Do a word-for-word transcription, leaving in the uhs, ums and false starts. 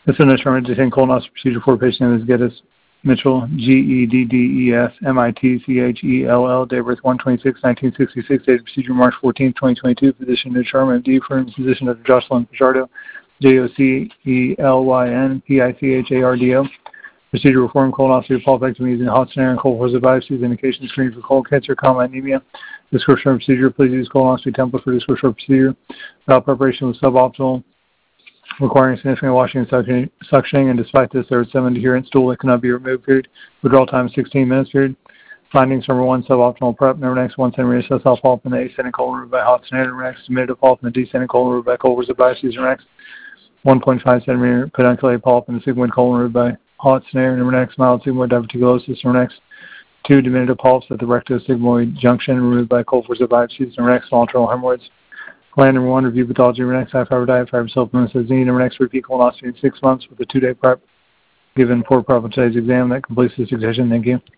This is an determined detained colonoscopy procedure for a patient name is Geddes Mitchell, G E D D E S M I T C H E L L, date of birth one twenty-six nineteen sixty-six, date of procedure March fourteenth, twenty twenty-two, physician to determine M D, firm physician Doctor Jocelyn Fajardo, J O C E L Y N P I C H A R D O. Procedure reform colonoscopy polypectomy using hot snare and cold force biopsies, indication screening for colon cancer, comma anemia. Description of procedure, please use colonoscopy template for description of procedure. Bowel preparation was suboptimal, requiring significant washing and suctioning, suctioning, and despite this, there was some adherent stool that cannot be removed, period. Withdrawal time sixteen minutes, period. Findings, number one, suboptimal prep. Number next, one centimeter sessile polyp in the ascending colon removed by hot snare. Number next, submitted a polyp in the descending colon removed by cold force biopsies. Number next, one point five centimeter pedunculated polyp in the sigmoid colon removed by hot snare. Number next, mild sigmoid diverticulosis. Number next, two diminutive polyps at the recto-sigmoid junction removed by cold force biopsies. Number next, small internal hemorrhoids. Plan number one, review pathology. Number next, high fiber diet, fiber supplements as needed. Number next, repeat colonoscopy in six months with a two-day prep given for probable today's exam. That completes this excision. Thank you.